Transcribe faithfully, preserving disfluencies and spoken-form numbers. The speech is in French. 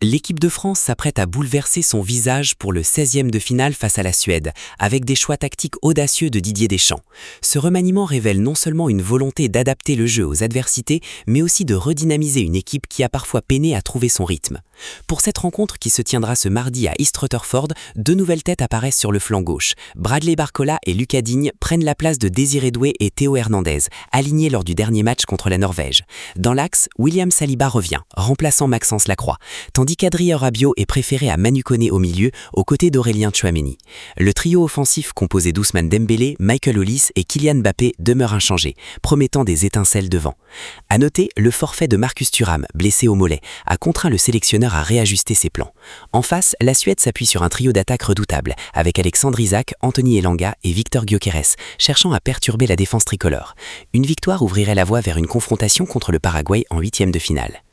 L'équipe de France s'apprête à bouleverser son visage pour le seizième de finale face à la Suède, avec des choix tactiques audacieux de Didier Deschamps. Ce remaniement révèle non seulement une volonté d'adapter le jeu aux adversités, mais aussi de redynamiser une équipe qui a parfois peiné à trouver son rythme. Pour cette rencontre qui se tiendra ce mardi à East Rutherford, deux nouvelles têtes apparaissent sur le flanc gauche. Bradley Barcola et Lucas Digne prennent la place de Désiré Doué et Théo Hernandez, alignés lors du dernier match contre la Norvège. Dans l'axe, William Saliba revient, remplaçant Maxence Lacroix, tandis qu'Adrien Rabiot est préféré à Manu Koné au milieu, aux côtés d'Aurélien Tchouaméni. Le trio offensif composé d'Ousmane Dembélé, Michael Olise et Kylian Mbappé demeure inchangé, promettant des étincelles devant. À noter, le forfait de Marcus Thuram, blessé au mollet, a contraint le sélectionneur à réajuster ses plans. En face, la Suède s'appuie sur un trio d'attaque redoutable, avec Alexandre Isak, Anthony Elanga et Victor Gyökeres, cherchant à perturber la défense tricolore. Une victoire ouvrirait la voie vers une confrontation contre le Paraguay en huitième de finale.